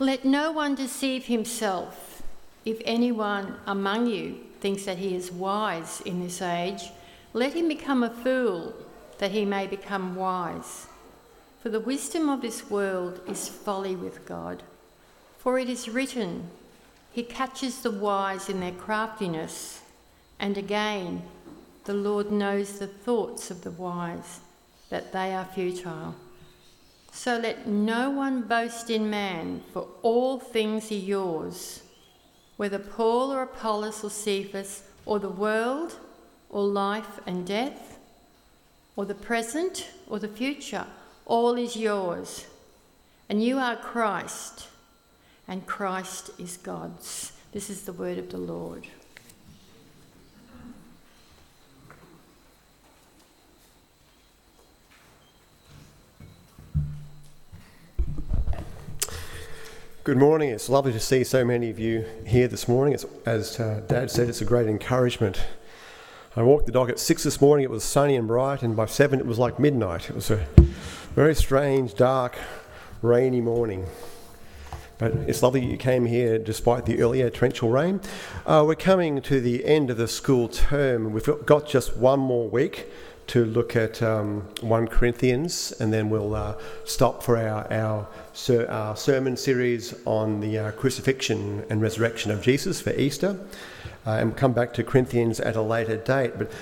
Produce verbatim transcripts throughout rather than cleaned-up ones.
Let no one deceive himself. If anyone among you thinks that he is wise in this age, let him become a fool, that he may become wise. For the wisdom of this world is folly with God. For it is written, he catches the wise in their craftiness. And again, the Lord knows the thoughts of the wise, that they are futile. So let no one boast in man, for all things are yours. Whether Paul or Apollos or Cephas, or the world, or life and death, or the present or the future, all is yours. And you are Christ, and Christ is God's. This is the word of the Lord. Good morning. It's lovely to see so many of you here this morning. It's, as uh, Dad said, it's a great encouragement. I walked the dog at six this morning. It was sunny and bright, and by seven it was like midnight. It was a very strange, dark, rainy morning. But it's lovely you came here despite the earlier torrential rain. Uh, we're coming to the end of the school term. We've got just one more week to look at um, First Corinthians, and then we'll uh, stop for our, our, ser- our sermon series on the uh, crucifixion and resurrection of Jesus for Easter, uh, and come back to Corinthians at a later date. But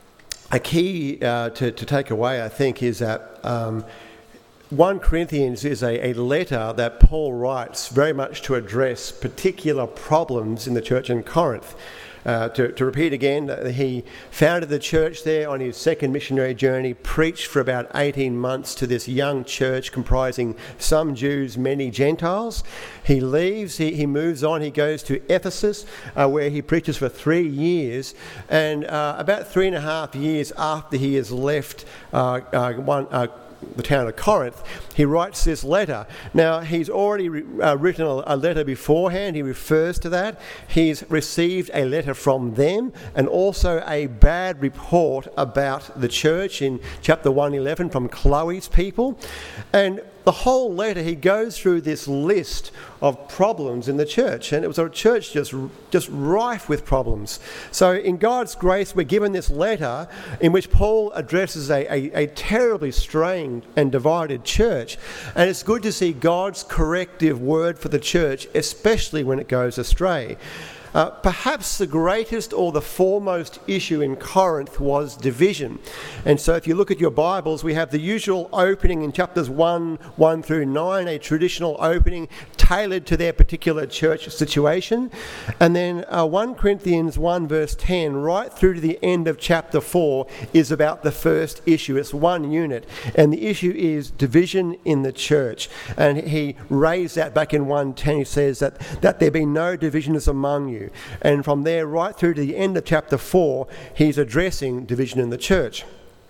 a key uh, to, to take away, I think, is that um, First Corinthians is a, a letter that Paul writes very much to address particular problems in the church in Corinth. Uh, to, to repeat again, he founded the church there on his second missionary journey, preached for about eighteen months to this young church comprising some Jews, many Gentiles. He leaves, he, he moves on, he goes to Ephesus, uh, where he preaches for three years. And uh, about three and a half years after he has left uh, uh, one... Uh, the town of Corinth, he writes this letter. Now, he's already re- uh, written a, a letter beforehand. He refers to that. He's received a letter from them, and also a bad report about the church in chapter one eleven from Chloe's people. And the whole letter, he goes through this list of problems in the church, and it was a church just just rife with problems. So in God's grace, we're given this letter in which Paul addresses a, a, a terribly strained and divided church, and it's good to see God's corrective word for the church, especially when it goes astray. Uh, perhaps the greatest or the foremost issue in Corinth was division. And so if you look at your Bibles, we have the usual opening in chapters one, one through nine, a traditional opening tailored to their particular church situation. And then uh, First Corinthians one verse ten, right through to the end of chapter four, is about the first issue. It's one unit. And the issue is division in the church. And he raised that back in one ten. He says that, that there be no divisions among you. And from there right through to the end of chapter four, he's addressing division in the church.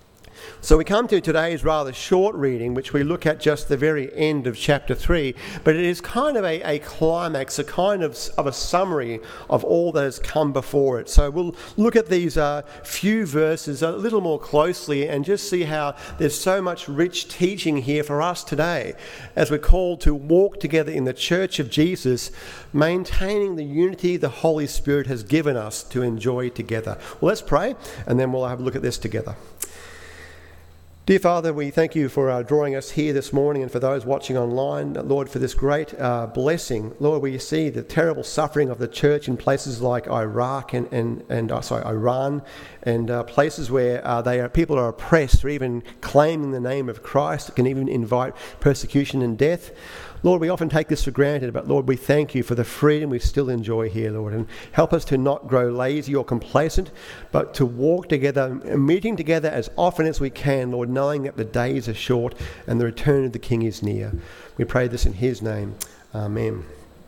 So we come to today's rather short reading, which we look at just the very end of chapter three, but it is kind of a, a climax, a kind of, of a summary of all that has come before it. So we'll look at these uh, few verses a little more closely and just see how there's so much rich teaching here for us today as we're called to walk together in the church of Jesus, maintaining the unity the Holy Spirit has given us to enjoy together. Well, let's pray, and then we'll have a look at this together. Dear Father, we thank you for uh, drawing us here this morning, and for those watching online, Lord, for this great uh, blessing. Lord, we see the terrible suffering of the church in places like Iraq and, and, and uh, sorry, Iran, and uh, places where uh, they are, people are oppressed or even claiming the name of Christ. It can even invite persecution and death. Lord, we often take this for granted, but Lord, we thank you for the freedom we still enjoy here, Lord, and help us to not grow lazy or complacent, but to walk together, meeting together as often as we can, Lord, knowing that the days are short and the return of the King is near. We pray this in his name. Amen.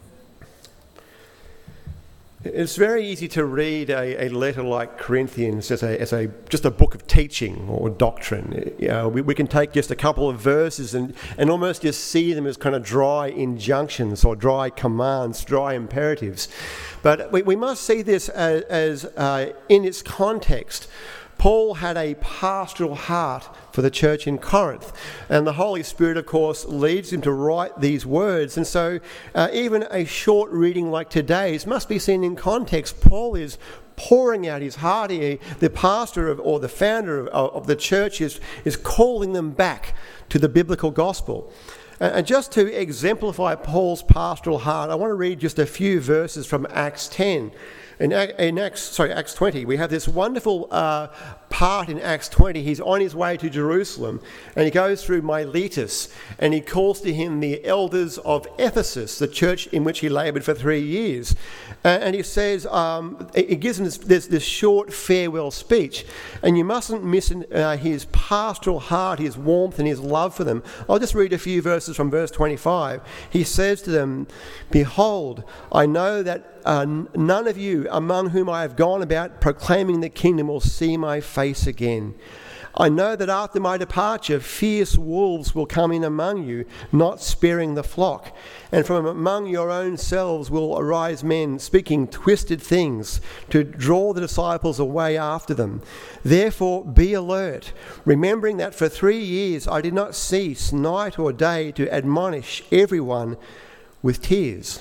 It's very easy to read a, a letter like Corinthians as a as a just a book of teaching or doctrine. You know, we, we can take just a couple of verses and, and almost just see them as kind of dry injunctions or dry commands, dry imperatives. But we, we must see this as, as uh, in its context. Paul had a pastoral heart for the church in Corinth. And the Holy Spirit, of course, leads him to write these words. And so uh, even a short reading like today's must be seen in context. Paul is pouring out his heart here. The pastor of, or the founder of, of the church is, is calling them back to the biblical gospel. And just to exemplify Paul's pastoral heart, I want to read just a few verses from Acts ten. In, in Acts, sorry, Acts twenty, we have this wonderful uh, part in Acts twenty. He's on his way to Jerusalem, and he goes through Miletus, and he calls to him the elders of Ephesus, the church in which he laboured for three years. Uh, and he says, um, he gives him this, this, this short farewell speech, and you mustn't miss uh, his pastoral heart, his warmth and his love for them. I'll just read a few verses from verse twenty-five. He says to them, "Behold, I know that Uh, none of you among whom I have gone about proclaiming the kingdom will see my face again. I know that after my departure, fierce wolves will come in among you, not sparing the flock. And from among your own selves will arise men speaking twisted things to draw the disciples away after them. Therefore be alert, remembering that for three years I did not cease night or day to admonish everyone with tears."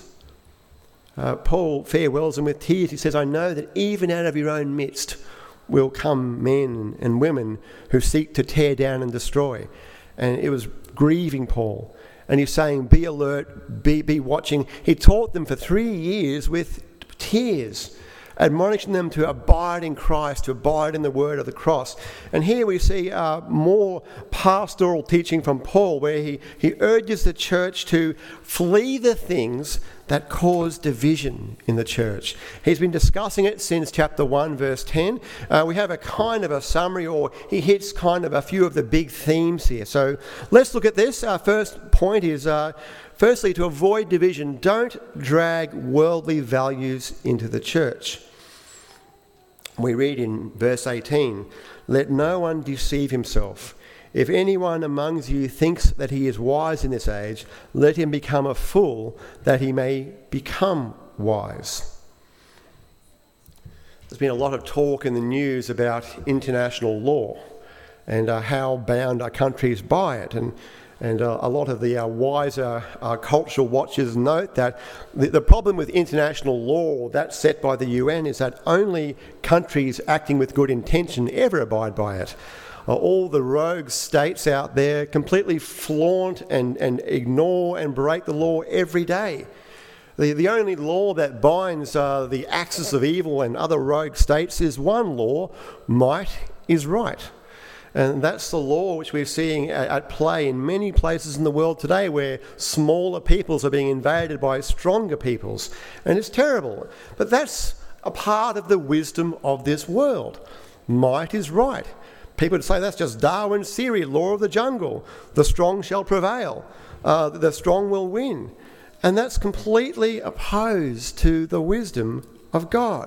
Uh, Paul farewells them with tears. He says, "I know that even out of your own midst will come men and women who seek to tear down and destroy." And it was grieving Paul. And he's saying, be alert, be, be watching. He taught them for three years with tears, admonishing them to abide in Christ, to abide in the word of the cross. And here we see uh, more pastoral teaching from Paul, where he, he urges the church to flee the things that cause division in the church. He's been discussing it since chapter one, verse ten. Uh, we have a kind of a summary, or he hits kind of a few of the big themes here. So let's look at this. Our first point is, uh, firstly, to avoid division, don't drag worldly values into the church. We read in verse eighteen, "Let no one deceive himself. If anyone amongst you thinks that he is wise in this age, let him become a fool, that he may become wise." There's been a lot of talk in the news about international law and uh, how bound are countries by it. And, and uh, a lot of the uh, wiser uh, cultural watchers note that the, the problem with international law that's set by the U N is that only countries acting with good intention ever abide by it. Uh, all the rogue states out there completely flaunt and, and ignore and break the law every day. The, the only law that binds uh, the axis of evil and other rogue states is one law: might is right. And that's the law which we're seeing at, at play in many places in the world today, where smaller peoples are being invaded by stronger peoples. And it's terrible. But that's a part of the wisdom of this world. Might is right. People would say that's just Darwin's theory, law of the jungle. The strong shall prevail. Uh, the strong will win. And that's completely opposed to the wisdom of God.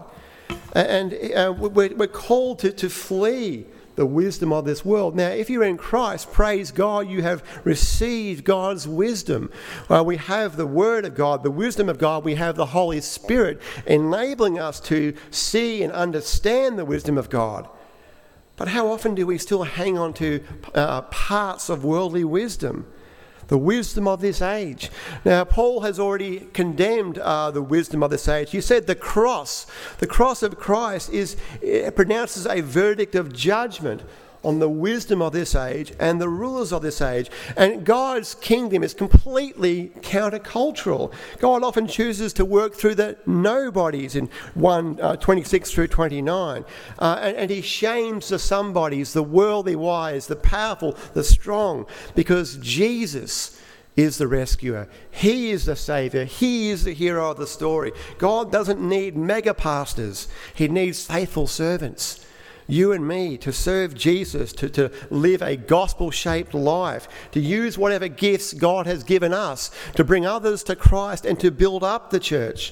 And uh, we're, we're called to, to flee the wisdom of this world. Now, if you're in Christ, praise God, you have received God's wisdom. Uh, we have the Word of God, the wisdom of God. We have the Holy Spirit enabling us to see and understand the wisdom of God. But how often do we still hang on to uh, parts of worldly wisdom? The wisdom of this age. Now, Paul has already condemned uh, the wisdom of this age. He said the cross, the cross of Christ is it pronounces a verdict of judgment on the wisdom of this age and the rulers of this age. And God's kingdom is completely countercultural. God often chooses to work through the nobodies in one uh, twenty-six through twenty-nine. Uh, and, and he shames the somebodies, the worldly wise, the powerful, the strong, because Jesus is the rescuer. He is the saviour. He is the hero of the story. God doesn't need mega pastors. He needs faithful servants. You and me, to serve Jesus, to, to live a gospel-shaped life, to use whatever gifts God has given us to bring others to Christ and to build up the church.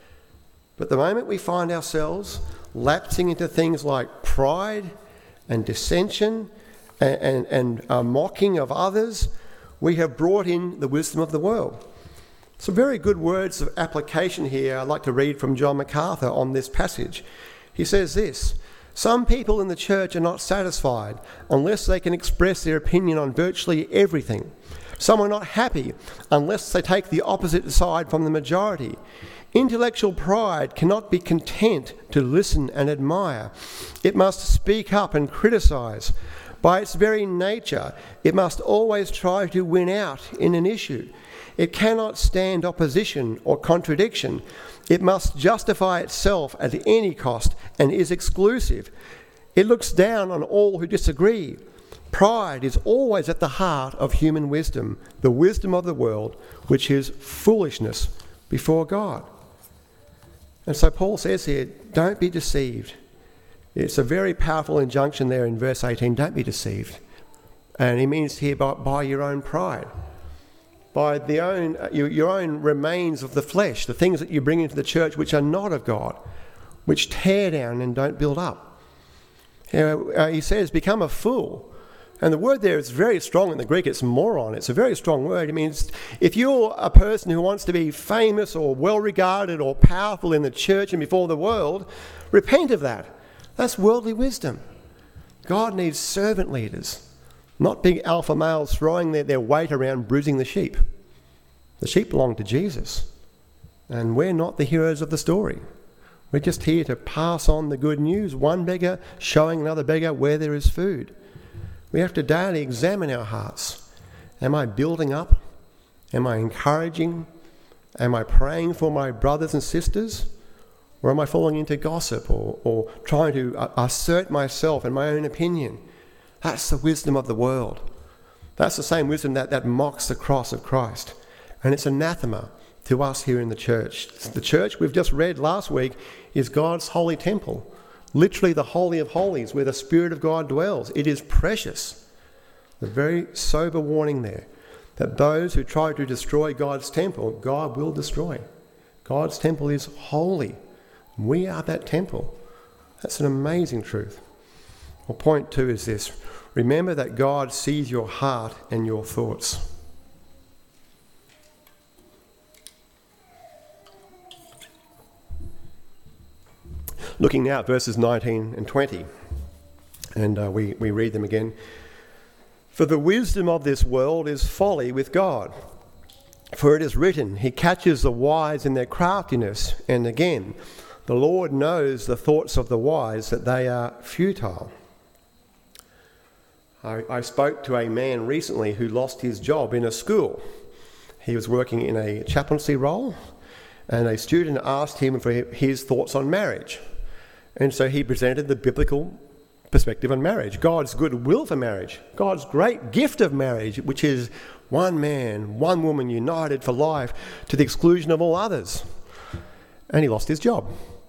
But the moment we find ourselves lapsing into things like pride and dissension and, and, and uh, mocking of others, we have brought in the wisdom of the world. Some very good words of application here I'd like to read from John MacArthur on this passage. He says this: Some people in the church are not satisfied unless they can express their opinion on virtually everything. Some are not happy unless they take the opposite side from the majority. Intellectual pride cannot be content to listen and admire. It must speak up and criticise. By its very nature, it must always try to win out in an issue. It cannot stand opposition or contradiction. It must justify itself at any cost and is exclusive. It looks down on all who disagree. Pride is always at the heart of human wisdom, the wisdom of the world, which is foolishness before God. And so Paul says here, don't be deceived. It's a very powerful injunction there in verse eighteen, don't be deceived. And he means here by, by your own pride, by the own uh, your, your own remains of the flesh, the things that you bring into the church which are not of God, which tear down and don't build up. You know, uh, he says, become a fool. And the word there is very strong in the Greek. It's moron. It's a very strong word. It means if you're a person who wants to be famous or well-regarded or powerful in the church and before the world, repent of that. That's worldly wisdom. God needs servant leaders, not big alpha males throwing their, their weight around bruising the sheep. The sheep belong to Jesus. And we're not the heroes of the story. We're just here to pass on the good news, one beggar showing another beggar where there is food. We have to daily examine our hearts. Am I building up? Am I encouraging? Am I praying for my brothers and sisters? Or am I falling into gossip or, or trying to uh, assert myself and my own opinion? That's the wisdom of the world. That's the same wisdom that, that mocks the cross of Christ. And it's anathema to us here in the church. The church we've just read last week is God's holy temple. Literally the Holy of Holies, where the Spirit of God dwells. It is precious. A very sober warning there, that those who try to destroy God's temple, God will destroy. God's temple is holy. We are that temple. That's an amazing truth. Well, point two is this. Remember that God sees your heart and your thoughts. Looking now at verses nineteen and twenty, and uh, we, we read them again. For the wisdom of this world is folly with God. For it is written, he catches the wise in their craftiness. And again, the Lord knows the thoughts of the wise, that they are futile. I, I spoke to a man recently who lost his job in a school. He was working in a chaplaincy role, and a student asked him for his thoughts on marriage. And so he presented the biblical perspective on marriage, God's good will for marriage, God's great gift of marriage, which is one man, one woman united for life to the exclusion of all others. And he lost his job.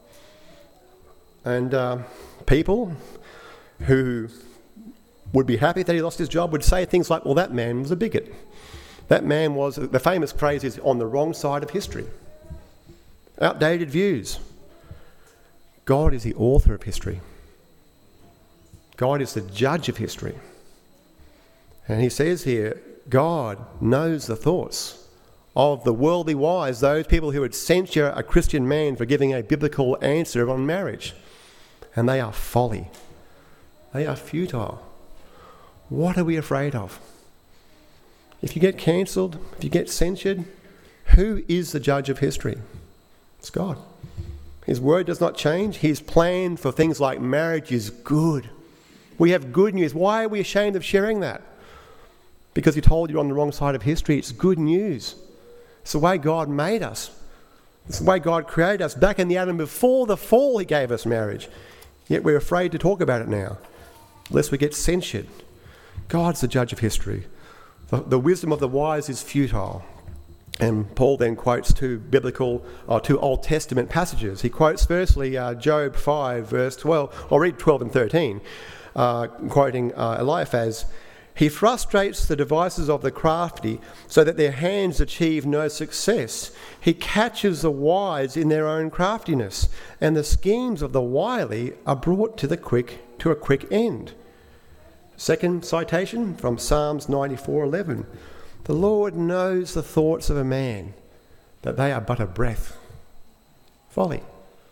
And uh, people who would be happy that he lost his job would say things like, well, that man was a bigot. That man was, the famous phrase is, on the wrong side of history. Outdated views. God is the author of history. God is the judge of history. And he says here, God knows the thoughts of the worldly wise, those people who would censure a Christian man for giving a biblical answer on marriage. And they are folly. They are futile. What are we afraid of? If you get cancelled, if you get censured, who is the judge of history? It's God. His word does not change. His plan for things like marriage is good. We have good news. Why are we ashamed of sharing that? Because he told you on the wrong side of history. It's good news. It's the way God made us. It's the way God created us. Back in the Adam before the fall, he gave us marriage. Yet we're afraid to talk about it now, lest we get censured. God's the judge of history. The, the wisdom of the wise is futile. And Paul then quotes two biblical, or two Old Testament passages. He quotes firstly uh, Job five, verse twelve. I'll read twelve and thirteen, uh, quoting uh, Eliphaz. He frustrates the devices of the crafty so that their hands achieve no success. He catches the wise in their own craftiness, and the schemes of the wily are brought to the quick to a quick end. Second citation from Psalms ninety-four eleven. The Lord knows the thoughts of a man, that they are but a breath. Folly.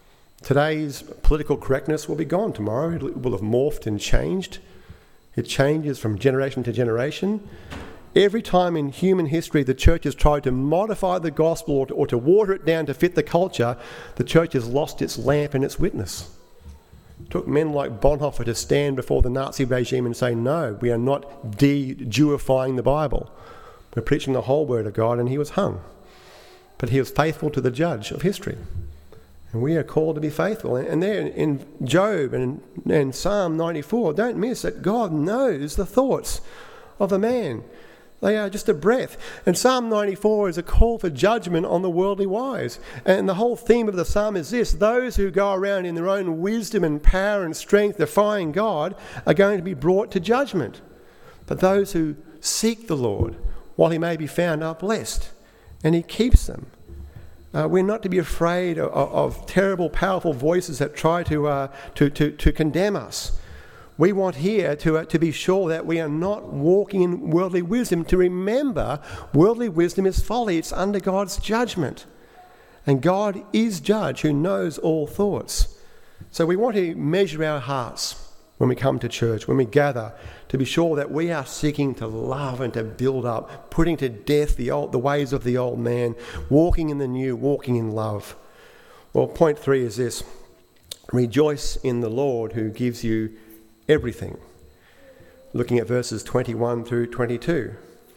Today's political correctness will be gone tomorrow. It will have morphed and changed. It changes from generation to generation. Every time in human history the church has tried to modify the gospel or to, or to water it down to fit the culture, the church has lost its lamp and its witness. It took men like Bonhoeffer to stand before the Nazi regime and say, no, we are not de-Jewifying the Bible. We're preaching the whole word of God, and he was hung. But he was faithful to the judge of history. And we are called to be faithful. And there in Job and in Psalm ninety-four, don't miss that God knows the thoughts of a man. They are just a breath. And Psalm ninety-four is a call for judgment on the worldly wise. And the whole theme of the psalm is this: those who go around in their own wisdom and power and strength defying God are going to be brought to judgment. But those who seek the Lord while he may be found are blessed, and he keeps them. Uh, we're not to be afraid of, of terrible, powerful voices that try to, uh, to, to, to condemn us. We want here to, uh, to be sure that we are not walking in worldly wisdom, to remember worldly wisdom is folly. It's under God's judgment. And God is judge who knows all thoughts. So we want to measure our hearts when we come to church, when we gather, to be sure that we are seeking to love and to build up, putting to death the old, the ways of the old man, walking in the new, walking in love. Well, point three is this: rejoice in the Lord who gives you everything. Looking at verses twenty-one through twenty-two.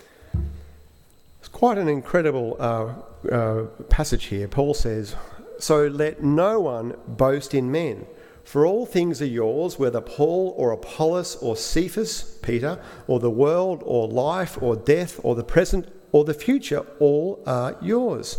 It's quite an incredible uh, uh, passage here. Paul says, so let no one boast in men. For all things are yours, whether Paul or Apollos or Cephas, Peter, or the world or life or death or the present or the future, all are yours.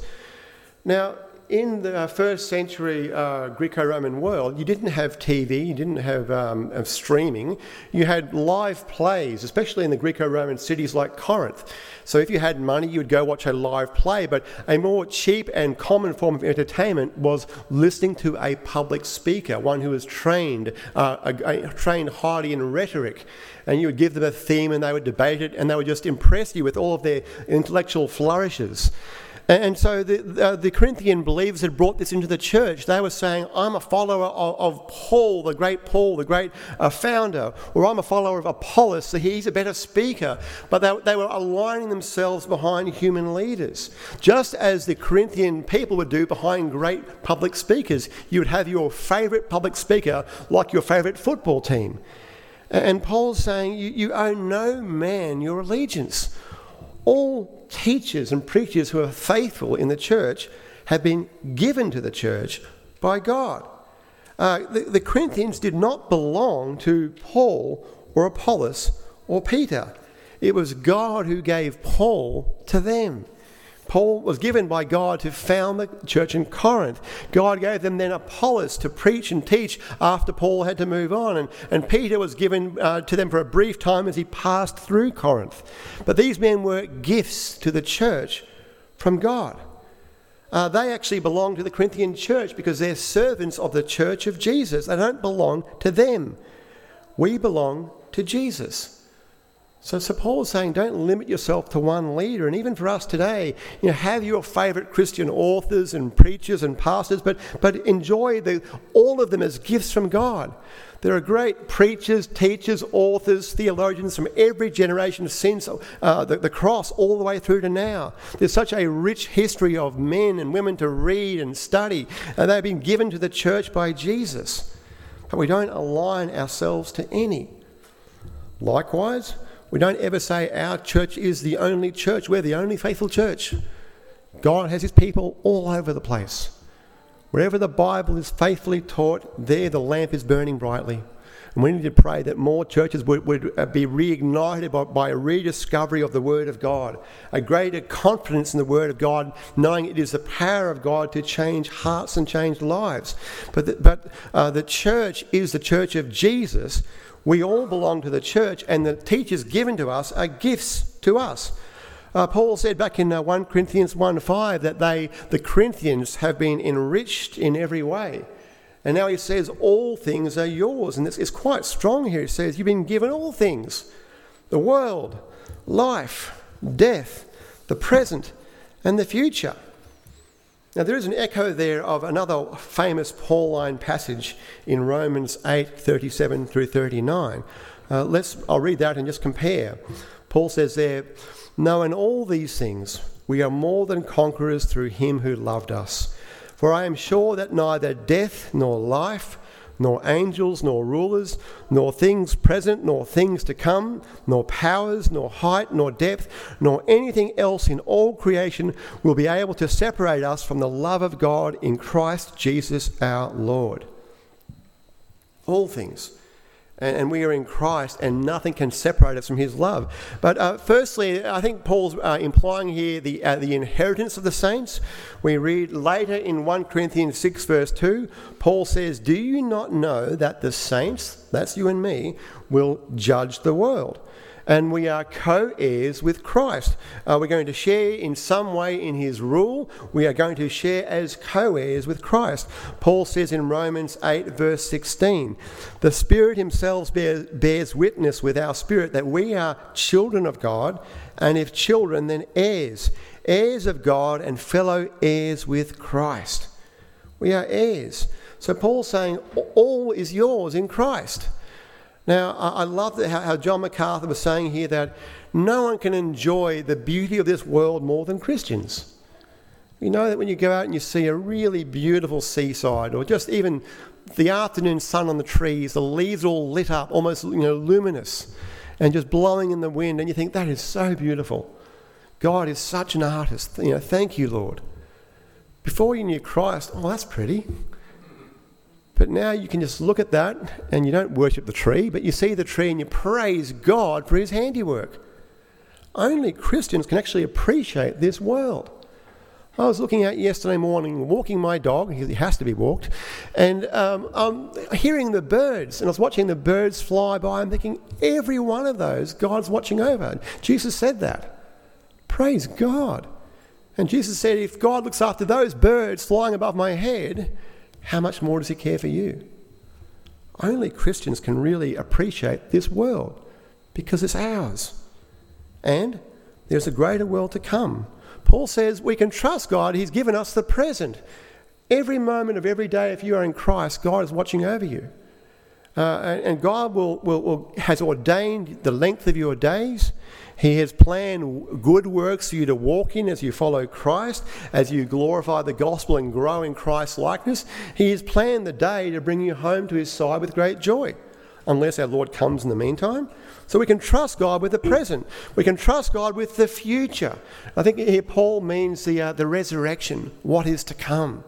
Now, in the first century uh, Greco-Roman world, you didn't have T V, you didn't have um, uh, streaming. You had live plays, especially in the Greco-Roman cities like Corinth. So if you had money, you would go watch a live play. But a more cheap and common form of entertainment was listening to a public speaker, one who was trained, uh, a, a, trained highly in rhetoric. And you would give them a theme and they would debate it, and they would just impress you with all of their intellectual flourishes. And so the, uh, the Corinthian believers had brought this into the church. They were saying, I'm a follower of, of Paul, the great Paul, the great uh, founder, or I'm a follower of Apollos, so he's a better speaker. But they, they were aligning themselves behind human leaders. Just as the Corinthian people would do behind great public speakers. You would have your favourite public speaker like your favourite football team. And Paul's saying, you, you owe no man your allegiance. All teachers and preachers who are faithful in the church have been given to the church by God. Uh, the, the Corinthians did not belong to Paul or Apollos or Peter. It was God who gave Paul to them. Paul was given by God to found the church in Corinth. God gave them then Apollos to preach and teach after Paul had to move on. And, and Peter was given uh, to them for a brief time as he passed through Corinth. But these men were gifts to the church from God. Uh, they actually belong to the Corinthian church because they're servants of the church of Jesus. They don't belong to them. We belong to Jesus. So, so Paul is saying, don't limit yourself to one leader. And even for us today, you know, have your favourite Christian authors and preachers and pastors, but, but enjoy the, all of them as gifts from God. There are great preachers, teachers, authors, theologians from every generation since uh, the, the cross all the way through to now. There's such a rich history of men and women to read and study, and they've been given to the church by Jesus. But we don't align ourselves to any. Likewise, we don't ever say our church is the only church. We're the only faithful church. God has his people all over the place. Wherever the Bible is faithfully taught, there the lamp is burning brightly. And we need to pray that more churches would, would be reignited by, by a rediscovery of the Word of God, a greater confidence in the Word of God, knowing it is the power of God to change hearts and change lives. But the, but uh, the church is the church of Jesus. We all belong to the church, and the teachers given to us are gifts to us. Uh, Paul said back in uh, First Corinthians one five that they, the Corinthians, have been enriched in every way. And now he says all things are yours. And it's, it's quite strong here. He says you've been given all things. The world, life, death, the present and the future. Now there is an echo there of another famous Pauline passage in Romans eight, thirty-seven through thirty-nine. Uh, let's, I'll read that and just compare. Paul says there, "No, in all these things we are more than conquerors through him who loved us. For I am sure that neither death nor life, nor angels, nor rulers, nor things present, nor things to come, nor powers, nor height, nor depth, nor anything else in all creation will be able to separate us from the love of God in Christ Jesus our Lord." All things. And we are in Christ, and nothing can separate us from his love. But uh, firstly, I think Paul's uh, implying here the uh, the inheritance of the saints. We read later in First Corinthians six verse two, Paul says, "Do you not know that the saints," that's you and me, "will judge the world?" And we are co-heirs with Christ. Uh, we're going to share in some way in his rule. We are going to share as co-heirs with Christ. Paul says in Romans eight verse sixteen, "The Spirit himself bears, bears witness with our spirit that we are children of God, and if children, then heirs, heirs of God and fellow heirs with Christ." We are heirs. So Paul's saying all is yours in Christ. Now, I love how John MacArthur was saying here that no one can enjoy the beauty of this world more than Christians. You know that when you go out and you see a really beautiful seaside, or just even the afternoon sun on the trees, the leaves all lit up, almost, you know, luminous, and just blowing in the wind, and you think, that is so beautiful. God is such an artist. You know, thank you, Lord. Before you knew Christ, oh, that's pretty. But now you can just look at that and you don't worship the tree, but you see the tree and you praise God for his handiwork. Only Christians can actually appreciate this world. I was looking out yesterday morning, walking my dog, he has to be walked, and um, I'm hearing the birds, and I was watching the birds fly by and thinking, every one of those God's watching over. Jesus said that. Praise God. And Jesus said, if God looks after those birds flying above my head, how much more does he care for you? Only Christians can really appreciate this world because it's ours. And there's a greater world to come. Paul says we can trust God. He's given us the present. Every moment of every day, if you are in Christ, God is watching over you. Uh, and, and God will, will, will has ordained the length of your days. He has planned good works for you to walk in as you follow Christ, as you glorify the gospel and grow in Christ's likeness. He has planned the day to bring you home to his side with great joy, unless our Lord comes in the meantime. So we can trust God with the present. We can trust God with the future. I think here Paul means the, uh, the resurrection, what is to come.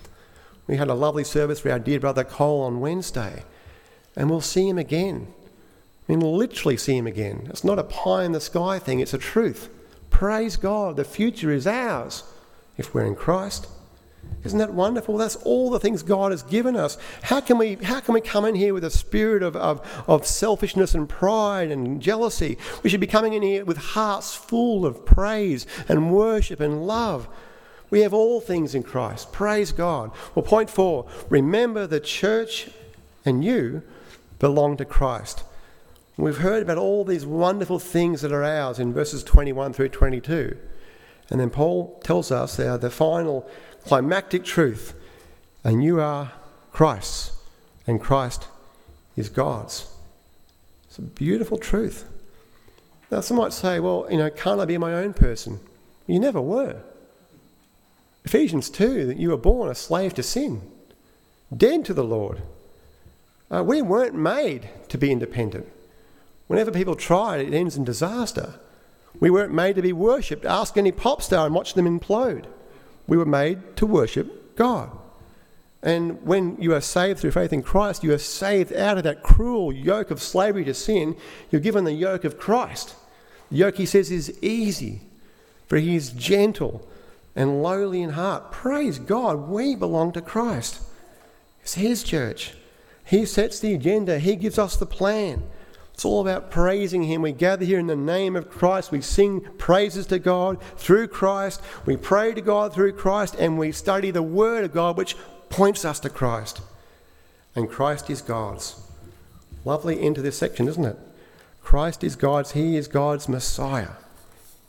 We had a lovely service for our dear brother Cole on Wednesday, and we'll see him again. I mean, literally see him again. It's not a pie in the sky thing, it's a truth. Praise God, the future is ours if we're in Christ. Isn't that wonderful? That's all the things God has given us. How can we how can we come in here with a spirit of, of, of selfishness and pride and jealousy? We should be coming in here with hearts full of praise and worship and love. We have all things in Christ. Praise God. Well, point four, remember the church and you belong to Christ. We've heard about all these wonderful things that are ours in verses twenty-one through twenty-two. And then Paul tells us there the final climactic truth. And you are Christ's, and Christ is God's. It's a beautiful truth. Now some might say, well, you know, can't I be my own person? You never were. Ephesians two, that you were born a slave to sin, dead to the Lord. Uh, we weren't made to be independent. Whenever people try, it ends in disaster. We weren't made to be worshipped. Ask any pop star and watch them implode. We were made to worship God. And when you are saved through faith in Christ, you are saved out of that cruel yoke of slavery to sin. You're given the yoke of Christ. The yoke, he says, is easy, for he is gentle and lowly in heart. Praise God, we belong to Christ. It's his church. He sets the agenda. He gives us the plan. It's all about praising him. We gather here in the name of Christ. We sing praises to God through Christ. We pray to God through Christ, and we study the word of God, which points us to Christ. And Christ is God's. Lovely end to this section, isn't it? Christ is God's. He is God's Messiah.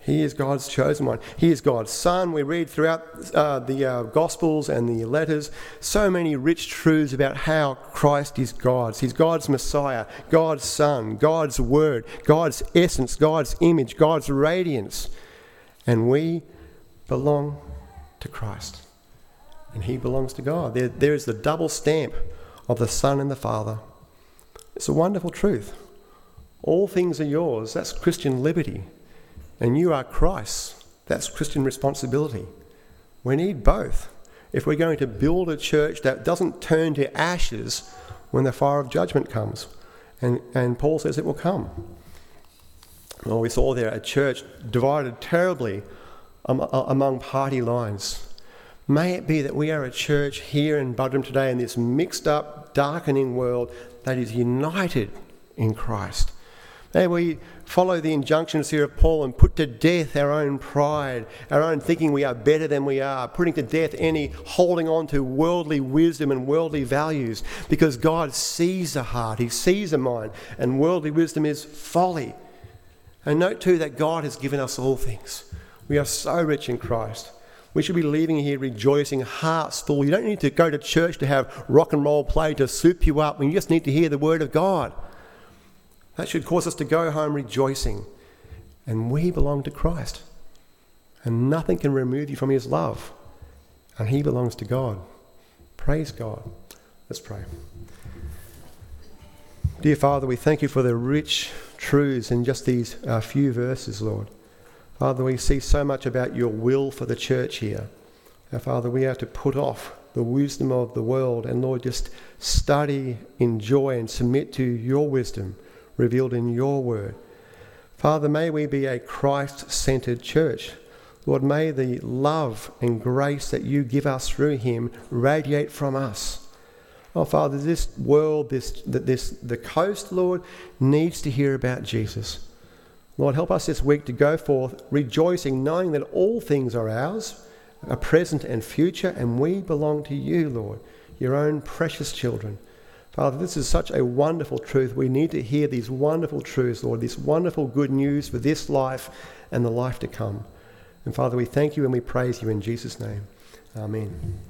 He is God's chosen one. He is God's Son. We read throughout uh, the uh, Gospels and the letters so many rich truths about how Christ is God's. He's God's Messiah, God's Son, God's Word, God's essence, God's image, God's radiance. And we belong to Christ. And He belongs to God. There, there is the double stamp of the Son and the Father. It's a wonderful truth. All things are yours. That's Christian liberty. And you are Christ's. That's Christian responsibility. We need both if we're going to build a church that doesn't turn to ashes when the fire of judgment comes. And, and Paul says it will come. Well, we saw there a church divided terribly among party lines. May it be that we are a church here in Buderim today in this mixed up, darkening world that is united in Christ. May we follow the injunctions here of Paul and put to death our own pride, our own thinking we are better than we are, putting to death any holding on to worldly wisdom and worldly values, because God sees the heart, He sees the mind, and worldly wisdom is folly. And note too that God has given us all things. We are so rich in Christ. We should be leaving here rejoicing, hearts full. You don't need to go to church to have rock and roll play to soup you up. You just need to hear the word of God. That should cause us to go home rejoicing. And we belong to Christ. And nothing can remove you from His love. And He belongs to God. Praise God. Let's pray. Dear Father, we thank You for the rich truths in just these uh, few verses, Lord. Father, we see so much about Your will for the church here. Now, Father, we have to put off the wisdom of the world and, Lord, just study, enjoy and submit to Your wisdom revealed in Your word. Father, may we be a Christ-centered church. Lord, may the love and grace that You give us through Him radiate from us. Oh, Father, this world, this, this the coast, Lord, needs to hear about Jesus. Lord, help us this week to go forth rejoicing, knowing that all things are ours, are present and future, and we belong to You, Lord, Your own precious children. Father, this is such a wonderful truth. We need to hear these wonderful truths, Lord, this wonderful good news for this life and the life to come. And Father, we thank You and we praise You in Jesus' name. Amen.